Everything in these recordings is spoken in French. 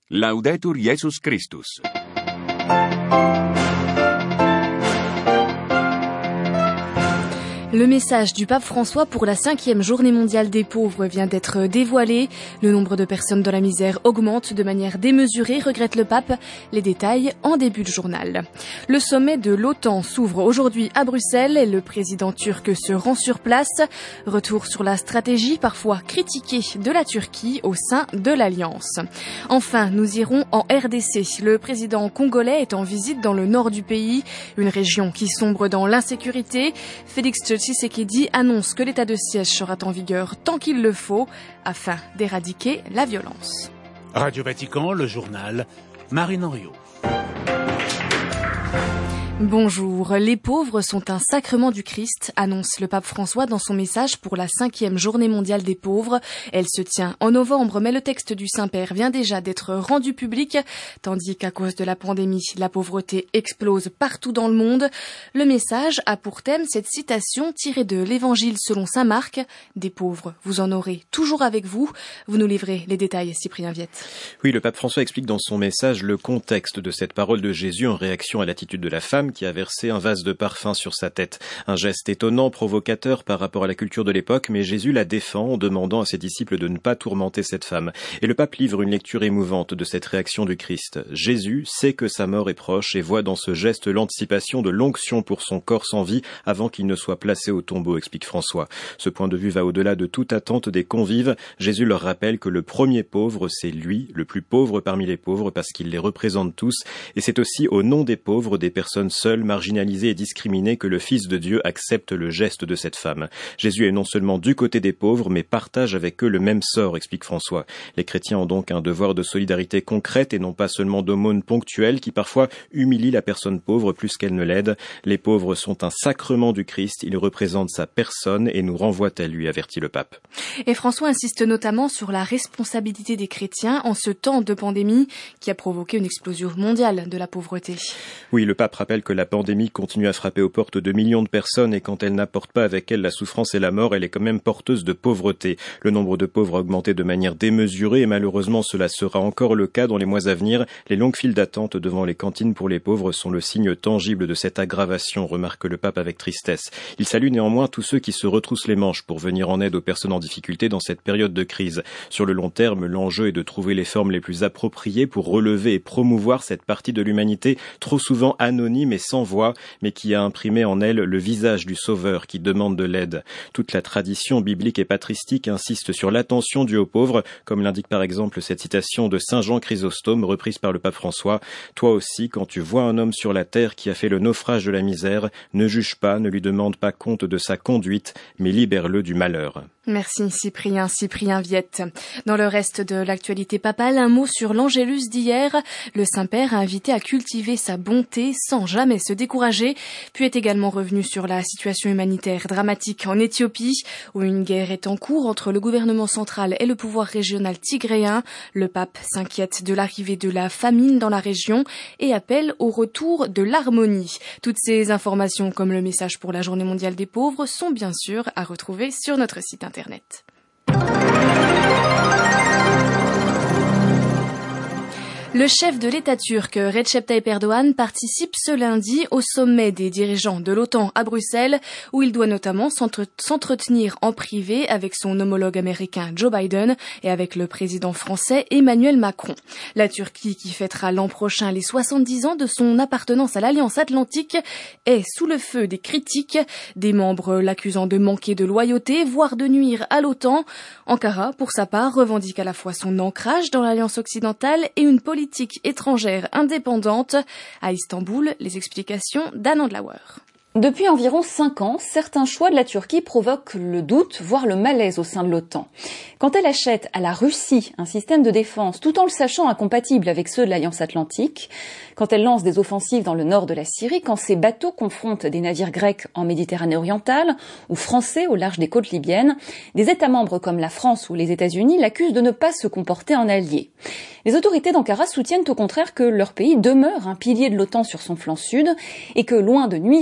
Laudetur Jesus Christus. Le message du pape François pour la 5e journée mondiale des pauvres vient d'être dévoilé. Le nombre de personnes dans la misère augmente de manière démesurée, regrette le pape. Les détails en début de journal. Le sommet de l'OTAN s'ouvre aujourd'hui à Bruxelles et le président turc se rend sur place. Retour sur la stratégie parfois critiquée de la Turquie au sein de l'Alliance. Enfin, nous irons en RDC. Le président congolais est en visite dans le nord du pays, une région qui sombre dans l'insécurité. Félix Tshisekedi annonce que l'état de siège sera en vigueur tant qu'il le faut afin d'éradiquer la violence. Radio Vatican, le journal, Marine Henriot. Bonjour, les pauvres sont un sacrement du Christ, annonce le pape François dans son message pour la 5e journée mondiale des pauvres. Elle se tient en novembre, mais le texte du Saint-Père vient déjà d'être rendu public, tandis qu'à cause de la pandémie, la pauvreté explose partout dans le monde. Le message a pour thème cette citation tirée de l'Évangile selon saint Marc. Des pauvres, vous en aurez toujours avec vous. Vous nous livrez les détails, Cyprien Viette. Oui, le pape François explique dans son message le contexte de cette parole de Jésus en réaction à l'attitude de la femme qui a versé un vase de parfum sur sa tête. Un geste étonnant, provocateur par rapport à la culture de l'époque, mais Jésus la défend en demandant à ses disciples de ne pas tourmenter cette femme. Et le pape livre une lecture émouvante de cette réaction du Christ. Jésus sait que sa mort est proche et voit dans ce geste l'anticipation de l'onction pour son corps sans vie avant qu'il ne soit placé au tombeau, explique François. Ce point de vue va au-delà de toute attente des convives. Jésus leur rappelle que le premier pauvre, c'est lui, le plus pauvre parmi les pauvres, parce qu'il les représente tous. Et c'est aussi au nom des pauvres, des personnes seules, marginalisées et discriminées, que le Fils de Dieu accepte le geste de cette femme. Jésus est non seulement du côté des pauvres, mais partage avec eux le même sort, explique François. Les chrétiens ont donc un devoir de solidarité concrète et non pas seulement d'aumône ponctuelle qui parfois humilie la personne pauvre plus qu'elle ne l'aide. Les pauvres sont un sacrement du Christ, ils représentent sa personne et nous renvoient à lui, avertit le pape. Et François insiste notamment sur la responsabilité des chrétiens en ce temps de pandémie qui a provoqué une explosion mondiale de la pauvreté. Oui, le pape rappelle que la pandémie continue à frapper aux portes de millions de personnes et quand elle n'apporte pas avec elle la souffrance et la mort, elle est quand même porteuse de pauvreté. Le nombre de pauvres a augmenté de manière démesurée et malheureusement cela sera encore le cas dans les mois à venir. Les longues files d'attente devant les cantines pour les pauvres sont le signe tangible de cette aggravation, remarque le pape avec tristesse. Il salue néanmoins tous ceux qui se retroussent les manches pour venir en aide aux personnes en difficulté dans cette période de crise. Sur le long terme, l'enjeu est de trouver les formes les plus appropriées pour relever et promouvoir cette partie de l'humanité trop souvent anonyme et sans voix, mais qui a imprimé en elle le visage du Sauveur qui demande de l'aide. Toute la tradition biblique et patristique insiste sur l'attention due aux pauvres, comme l'indique par exemple cette citation de Saint Jean Chrysostome reprise par le pape François. « Toi aussi, quand tu vois un homme sur la terre qui a fait le naufrage de la misère, ne juge pas, ne lui demande pas compte de sa conduite, mais libère-le du malheur. » Merci Cyprien Viette. Dans le reste de l'actualité papale, un mot sur l'Angélus d'hier. Le Saint-Père a invité à cultiver sa bonté sans jamais se décourager, puis est également revenu sur la situation humanitaire dramatique en Éthiopie, où une guerre est en cours entre le gouvernement central et le pouvoir régional tigréen. Le pape s'inquiète de l'arrivée de la famine dans la région et appelle au retour de l'harmonie. Toutes ces informations, comme le message pour la Journée mondiale des pauvres, sont bien sûr à retrouver sur notre site internet. Le chef de l'État turc, Recep Tayyip Erdoğan, participe ce lundi au sommet des dirigeants de l'OTAN à Bruxelles, où il doit notamment s'entretenir en privé avec son homologue américain Joe Biden et avec le président français Emmanuel Macron. La Turquie, qui fêtera l'an prochain les 70 ans de son appartenance à l'Alliance Atlantique, est sous le feu des critiques, des membres l'accusant de manquer de loyauté, voire de nuire à l'OTAN. Ankara, pour sa part, revendique à la fois son ancrage dans l'Alliance occidentale et une politique étrangère indépendante. À Istanbul, les explications d'Anne Andlauer. Depuis environ 5 ans, certains choix de la Turquie provoquent le doute, voire le malaise au sein de l'OTAN. Quand elle achète à la Russie un système de défense tout en le sachant incompatible avec ceux de l'Alliance Atlantique, quand elle lance des offensives dans le nord de la Syrie, quand ses bateaux confrontent des navires grecs en Méditerranée orientale ou français au large des côtes libyennes, des États membres comme la France ou les États-Unis l'accusent de ne pas se comporter en allié. Les autorités d'Ankara soutiennent au contraire que leur pays demeure un pilier de l'OTAN sur son flanc sud et que, loin de nuire à l'alliance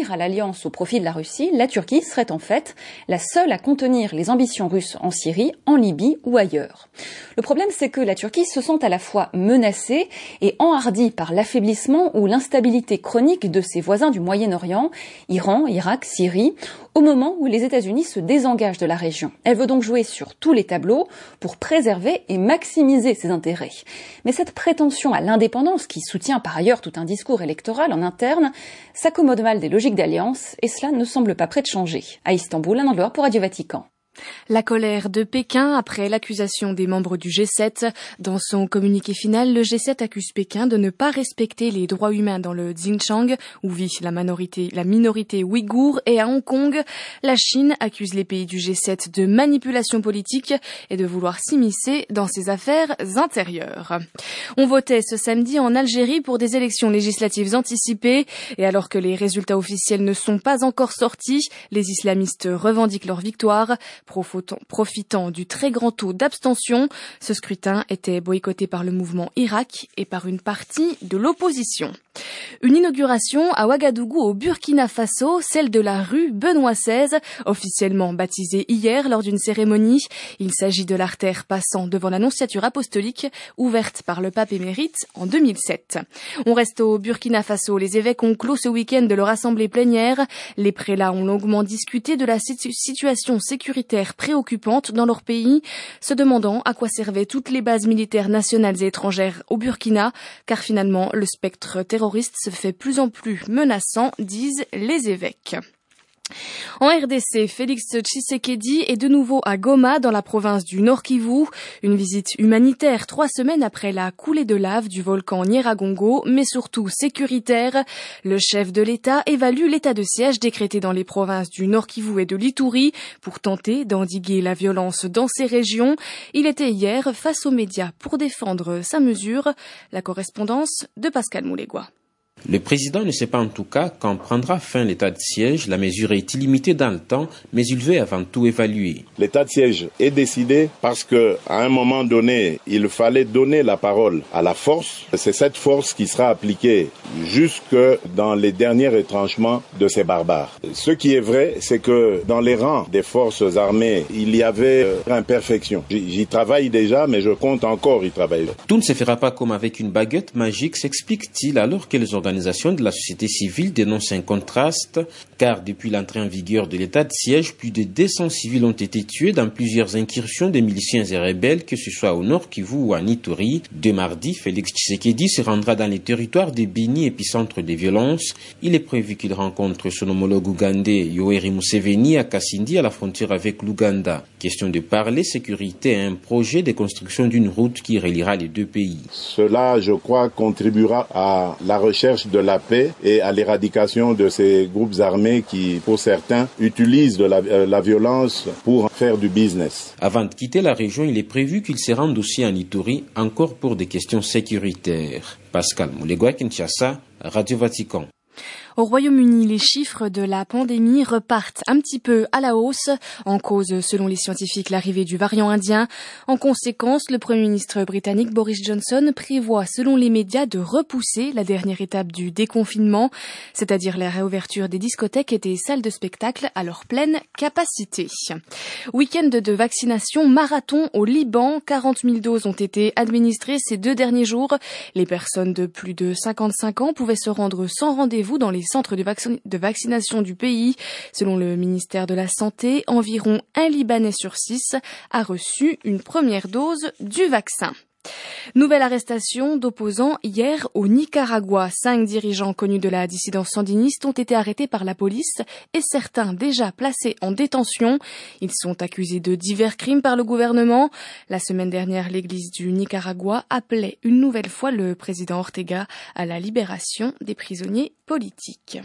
alliance au profit de la Russie, la Turquie serait en fait la seule à contenir les ambitions russes en Syrie, en Libye ou ailleurs. Le problème, c'est que la Turquie se sent à la fois menacée et enhardie par l'affaiblissement ou l'instabilité chronique de ses voisins du Moyen-Orient, Iran, Irak, Syrie, au moment où les États-Unis se désengagent de la région. Elle veut donc jouer sur tous les tableaux pour préserver et maximiser ses intérêts. Mais cette prétention à l'indépendance, qui soutient par ailleurs tout un discours électoral en interne, s'accommode mal des logiques d'alliance et cela ne semble pas prêt de changer. À Istanbul, Anne Andloire pour Radio Vatican. La colère de Pékin après l'accusation des membres du G7. Dans son communiqué final, le G7 accuse Pékin de ne pas respecter les droits humains dans le Xinjiang, où vit la minorité ouïghour, et à Hong Kong. La Chine accuse les pays du G7 de manipulation politique et de vouloir s'immiscer dans ses affaires intérieures. On votait ce samedi en Algérie pour des élections législatives anticipées, et alors que les résultats officiels ne sont pas encore sortis, les islamistes revendiquent leur victoire. Profitant du très grand taux d'abstention, ce scrutin était boycotté par le mouvement Irak et par une partie de l'opposition. Une inauguration à Ouagadougou au Burkina Faso, celle de la rue Benoît XVI, officiellement baptisée hier lors d'une cérémonie. Il s'agit de l'artère passant devant l'annonciature apostolique, ouverte par le pape émérite en 2007. On reste au Burkina Faso. Les évêques ont clos ce week-end de leur assemblée plénière. Les prélats ont longuement discuté de la situation sécuritaire préoccupante dans leur pays, se demandant à quoi servaient toutes les bases militaires nationales et étrangères au Burkina, car finalement le spectre terroriste se fait plus en plus menaçant, disent les évêques. En RDC, Félix Tshisekedi est de nouveau à Goma, dans la province du Nord Kivu. Une visite humanitaire 3 semaines après la coulée de lave du volcan Nyiragongo, mais surtout sécuritaire. Le chef de l'État évalue l'état de siège décrété dans les provinces du Nord Kivu et de l'Ituri pour tenter d'endiguer la violence dans ces régions. Il était hier face aux médias pour défendre sa mesure. La correspondance de Pascal Moulégois. Le président ne sait pas en tout cas quand prendra fin l'état de siège. La mesure est illimitée dans le temps, mais il veut avant tout évaluer. L'état de siège est décidé parce que, à un moment donné, il fallait donner la parole à la force. C'est cette force qui sera appliquée jusque dans les derniers retranchements de ces barbares. Ce qui est vrai, c'est que dans les rangs des forces armées, il y avait imperfection. J'y travaille déjà, mais je compte encore y travailler. Tout ne se fera pas comme avec une baguette magique, s'explique-t-il, alors que les organisations de la société civile dénoncent un contraste, car depuis l'entrée en vigueur de l'état de siège, plus de 200 civils ont été tués dans plusieurs incursions des miliciens et rebelles, que ce soit au Nord Kivu ou en Ituri. Dès mardi, Félix Tshisekedi se rendra dans les territoires de Beni, épicentre des violences. Il est prévu qu'il rencontre son homologue ougandais Yoweri Museveni à Kasindi, à la frontière avec l'Ouganda. Question de parler sécurité et un projet de construction d'une route qui reliera les deux pays. Cela, je crois, contribuera à la recherche de la paix et à l'éradication de ces groupes armés qui, pour certains, utilisent de la violence pour faire du business. Avant de quitter la région, il est prévu qu'il se rende aussi en Ituri, encore pour des questions sécuritaires. Pascal Moulégois, Kinshasa, Radio Vatican. Au Royaume-Uni, les chiffres de la pandémie repartent un petit peu à la hausse, en cause, selon les scientifiques, l'arrivée du variant indien. En conséquence, le Premier ministre britannique Boris Johnson prévoit, selon les médias, de repousser la dernière étape du déconfinement, c'est-à-dire la réouverture des discothèques et des salles de spectacle à leur pleine capacité. Week-end de vaccination marathon au Liban, 40 000 doses ont été administrées ces 2 derniers jours. Les personnes de plus de 55 ans pouvaient se rendre sans rendez-vous dans les centres de vaccination du pays. Selon le ministère de la Santé, environ 1 Libanais sur 6 a reçu une première dose du vaccin. Nouvelle arrestation d'opposants hier au Nicaragua. 5 dirigeants connus de la dissidence sandiniste ont été arrêtés par la police et certains déjà placés en détention. Ils sont accusés de divers crimes par le gouvernement. La semaine dernière, l'église du Nicaragua appelait une nouvelle fois le président Ortega à la libération des prisonniers politiques.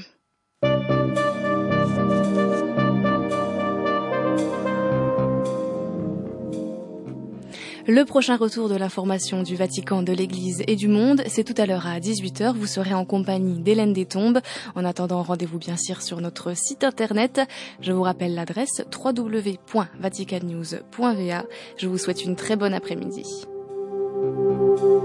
Le prochain retour de l'information du Vatican, de l'Église et du monde, c'est tout à l'heure à 18h. Vous serez en compagnie d'Hélène Détombe. En attendant, rendez-vous bien sûr sur notre site internet. Je vous rappelle l'adresse www.vaticannews.va. Je vous souhaite une très bonne après-midi.